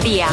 Mediodía.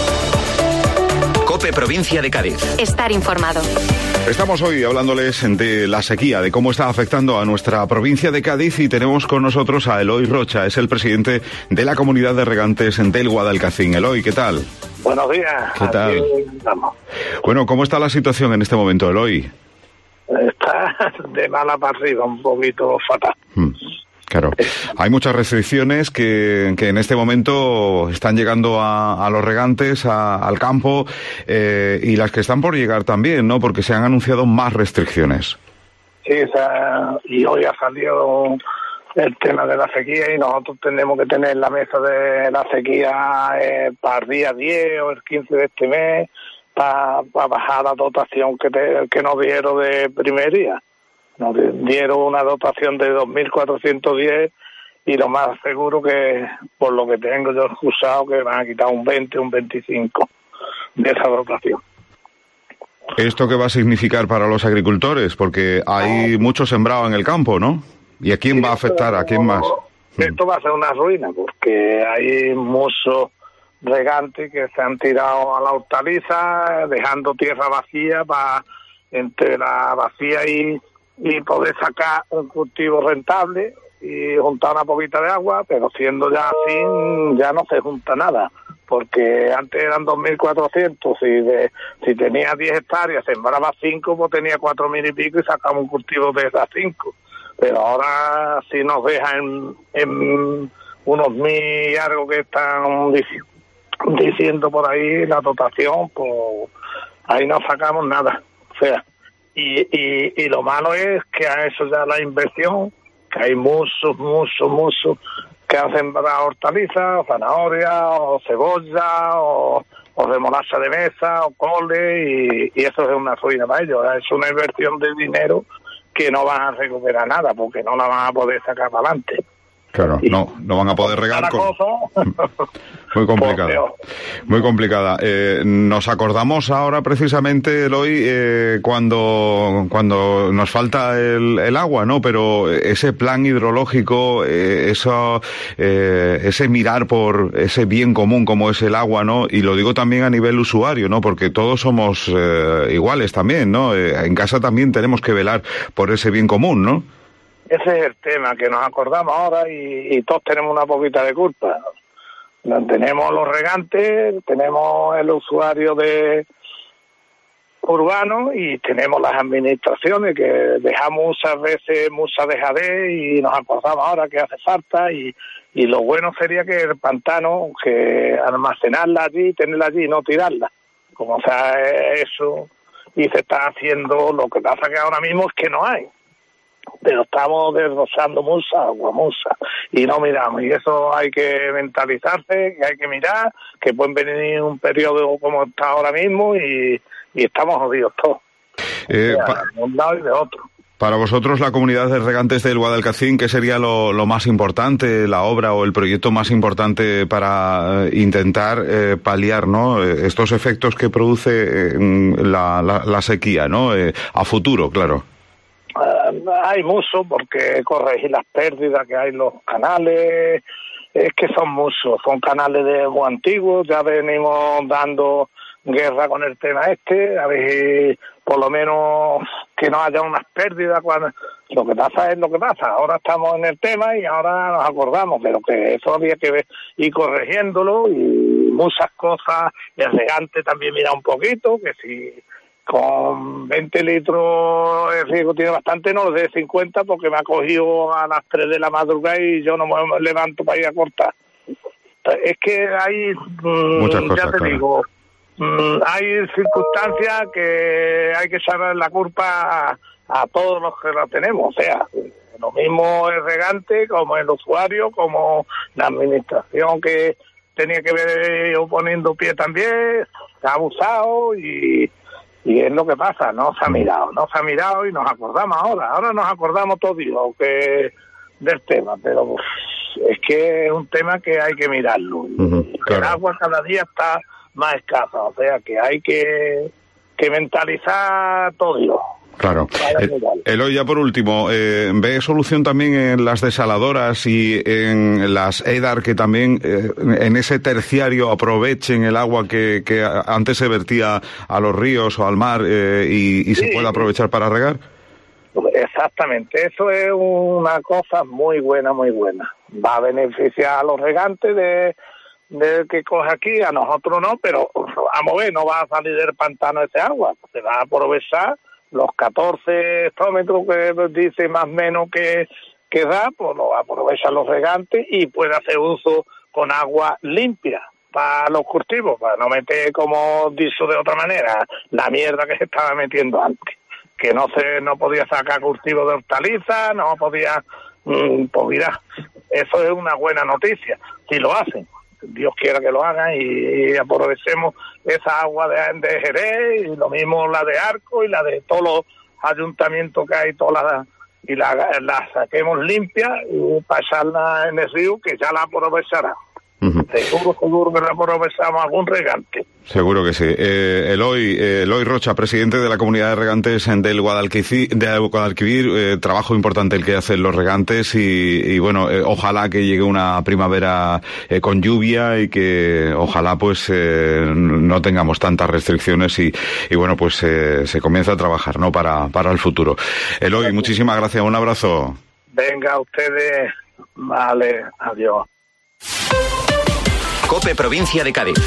COPE Provincia de Cádiz. Estar informado. Estamos hoy hablándoles de la sequía, de cómo está afectando a nuestra provincia de Cádiz, y tenemos con nosotros a Eloy Rocha, es el presidente de la comunidad de regantes del Guadalcacín. Eloy, ¿qué tal? Buenos días. ¿Qué tal? Bueno, ¿cómo está la situación en este momento, Eloy? Está de mala para arriba, un poquito fatal. Claro, hay muchas restricciones que en este momento están llegando a los regantes, al campo, y las que están por llegar también, ¿no? Porque se han anunciado más restricciones. Sí, y hoy ha salido el tema de la sequía y nosotros tenemos que tener la mesa de la sequía para el día 10 o el 15 de este mes para bajar la dotación que nos dieron de primería. Nos dieron una dotación de 2.410 y lo más seguro que, por lo que tengo yo escuchado, que van a quitar un 20, un 25 de esa dotación. ¿Esto qué va a significar para los agricultores? Porque hay mucho sembrado en el campo, ¿no? ¿Y a quién va a afectar? ¿A quién más? Esto va a ser una ruina, porque hay muchos regantes que se han tirado a la hortaliza, dejando tierra vacía para entre la vacía y poder sacar un cultivo rentable y juntar una poquita de agua, pero siendo ya así, ya no se junta nada, porque antes eran 2.400, si tenía 10 hectáreas, sembraba 5, pues tenía 4.000 y pico y sacaba un cultivo de esas 5, pero ahora si nos dejan en unos 1.000 y algo que están diciendo por ahí la dotación, pues ahí no sacamos nada, o sea. Y lo malo es que a eso ya la inversión, que hay muchos que han sembrado hortalizas, o zanahoria, o cebolla, o remolacha de mesa, o cole, y eso es una ruina para ellos. Es una inversión de dinero que no van a recuperar nada, porque no la van a poder sacar para adelante. Claro, no van a poder regar con... Muy complicada. Muy complicada. Nos acordamos ahora precisamente, Eloy, cuando nos falta el agua, ¿no? Pero ese plan hidrológico, ese mirar por ese bien común como es el agua, ¿no? Y lo digo también a nivel usuario, ¿no? Porque todos somos iguales también, ¿no? En casa también tenemos que velar por ese bien común, ¿no? Ese es el tema, que nos acordamos ahora y todos tenemos una poquita de culpa. Tenemos los regantes, tenemos el usuario urbano y tenemos las administraciones que dejamos muchas veces mucha dejadez y nos acordamos ahora que hace falta y lo bueno sería que el pantano, que almacenarla allí, tenerla allí y no tirarla. Como sea eso, y se está haciendo, lo que pasa que ahora mismo es que no hay. Pero estamos desrosando mucha agua, y no miramos, y eso hay que mentalizarse, que hay que mirar, que pueden venir un periodo como está ahora mismo y estamos jodidos todos, de un lado y de otro. Para vosotros, la comunidad de regantes del Guadalcacín, ¿qué sería lo más importante, la obra o el proyecto más importante para intentar paliar, ¿no? Estos efectos que produce la sequía, ¿no? A futuro, claro. Hay mucho, porque corregir las pérdidas que hay en los canales, es que son muchos, son canales muy antiguos, ya venimos dando guerra con el tema a ver por lo menos que no haya unas pérdidas, cuando lo que pasa es lo que pasa, ahora estamos en el tema y ahora nos acordamos, pero que eso había que ir corrigiéndolo y muchas cosas, el regante también mira un poquito, que si con 20 litros el riego tiene bastante, no lo de 50 porque me ha cogido a las 3 de la madrugada y yo no me levanto para ir a cortar. Es que hay, muchas cosas, ya te digo, hay circunstancias que hay que echar la culpa a todos los que la tenemos, o sea, lo mismo el regante como el usuario, como la administración que tenía que ver poniendo pie también, se ha abusado y es lo que pasa, no se ha mirado y nos acordamos ahora nos acordamos todos que del tema, pero es que es un tema que hay que mirarlo. Claro. El agua cada día está más escasa, o sea que hay que mentalizar todo. Claro. Eloy, ya por último, ¿ve solución también en las desaladoras y en las EDAR que también en ese terciario aprovechen el agua que antes se vertía a los ríos o al mar y se pueda aprovechar para regar? Exactamente, eso es una cosa muy buena, muy buena. Va a beneficiar a los regantes de que coge aquí, a nosotros no, pero vamos a ver, no va a salir del pantano ese agua, se va a aprovechar los 14 hectómetros que dice más o menos que da, pues lo aprovechan los regantes y puede hacer uso con agua limpia para los cultivos, para no meter, como dicho de otra manera, la mierda que se estaba metiendo antes, que no podía sacar cultivos de hortalizas, no podía, pues mira, eso es una buena noticia, si lo hacen. Dios quiera que lo hagan y aprovechemos esa agua de Jerez y lo mismo la de Arco y la de todos los ayuntamientos que hay, y la saquemos limpia y pasarla en el río, que ya la aprovechará. Seguro que la aprovechamos algún regante. Seguro que sí. Eloy Rocha, presidente de la Comunidad de Regantes del Guadalquivir, trabajo importante el que hacen los regantes y bueno, ojalá que llegue una primavera con lluvia y que ojalá pues no tengamos tantas restricciones y bueno, pues se comienza a trabajar, ¿no? Para el futuro. Eloy, muchísimas gracias, un abrazo. Venga, ustedes, vale, adiós. COPE Provincia de Cádiz.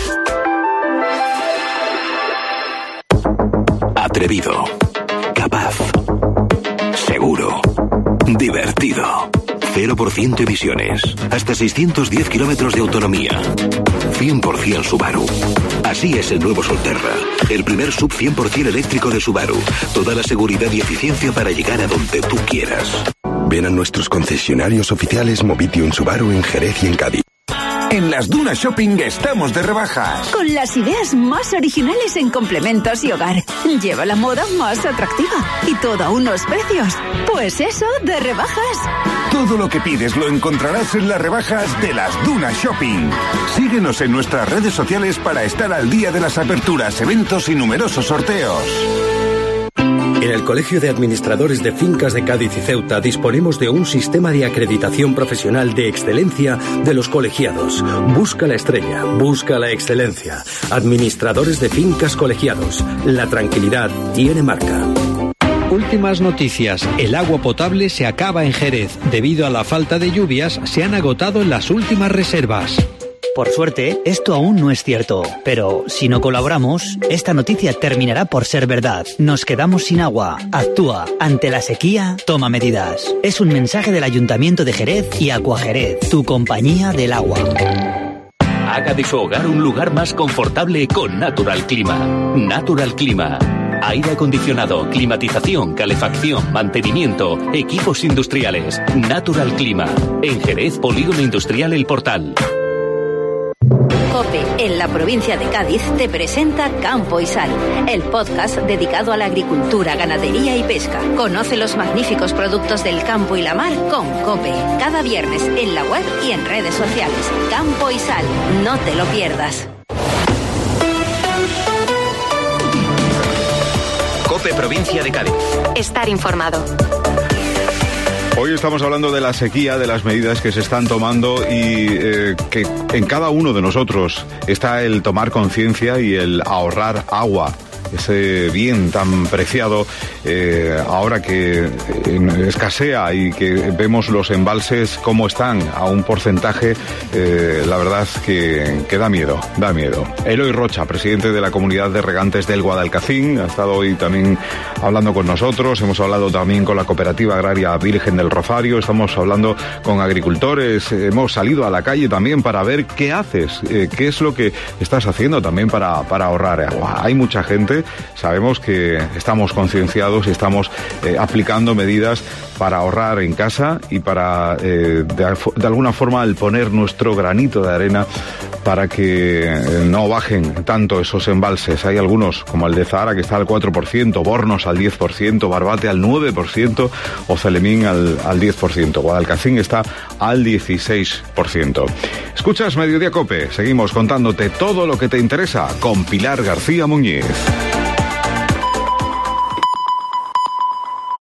Atrevido, capaz, seguro, divertido. 0% emisiones, hasta 610 kilómetros de autonomía. 100% Subaru. Así es el nuevo Solterra, el primer sub 100% eléctrico de Subaru. Toda la seguridad y eficiencia para llegar a donde tú quieras. Ven a nuestros concesionarios oficiales Movitium Subaru en Jerez y en Cádiz. En las Dunas Shopping estamos de rebajas. Con las ideas más originales en complementos y hogar. Lleva la moda más atractiva. Y todo a unos precios. Pues eso, de rebajas. Todo lo que pides lo encontrarás en las rebajas de las Dunas Shopping. Síguenos en nuestras redes sociales para estar al día de las aperturas, eventos y numerosos sorteos. En el Colegio de Administradores de Fincas de Cádiz y Ceuta disponemos de un sistema de acreditación profesional de excelencia de los colegiados. Busca la estrella, busca la excelencia. Administradores de Fincas Colegiados. La tranquilidad tiene marca. Últimas noticias. El agua potable se acaba en Jerez. Debido a la falta de lluvias, se han agotado las últimas reservas. Por suerte, esto aún no es cierto, pero si no colaboramos, esta noticia terminará por ser verdad. Nos quedamos sin agua. Actúa. Ante la sequía, toma medidas. Es un mensaje del Ayuntamiento de Jerez y Acuajerez, tu compañía del agua. Haga de su hogar un lugar más confortable con Natural Clima. Natural Clima. Aire acondicionado, climatización, calefacción, mantenimiento, equipos industriales. Natural Clima. En Jerez, Polígono Industrial El Portal. COPE, en la provincia de Cádiz, te presenta Campo y Sal, el podcast dedicado a la agricultura, ganadería y pesca. Conoce los magníficos productos del campo y la mar con COPE. Cada viernes en la web y en redes sociales. Campo y Sal, no te lo pierdas. COPE Provincia de Cádiz. Estar informado. Hoy estamos hablando de la sequía, de las medidas que se están tomando y que en cada uno de nosotros está el tomar conciencia y el ahorrar agua. Ese bien tan preciado, ahora que escasea y que vemos los embalses cómo están a un porcentaje, la verdad que da miedo, da miedo. Eloy Rocha, presidente de la Comunidad de Regantes del Guadalcacín, ha estado hoy también hablando con nosotros, hemos hablado también con la Cooperativa Agraria Virgen del Rosario, estamos hablando con agricultores, hemos salido a la calle también para ver qué haces, qué es lo que estás haciendo también para ahorrar agua. Hay mucha gente. Sabemos que estamos concienciados y estamos aplicando medidas para ahorrar en casa y para, de alguna forma, el poner nuestro granito de arena para que no bajen tanto esos embalses. Hay algunos, como el de Zahara, que está al 4%, Bornos al 10%, Barbate al 9% o Celemín al 10%. Guadalcacín está al 16%. Escuchas Mediodía COPE. Seguimos contándote todo lo que te interesa con Pilar García Muñiz.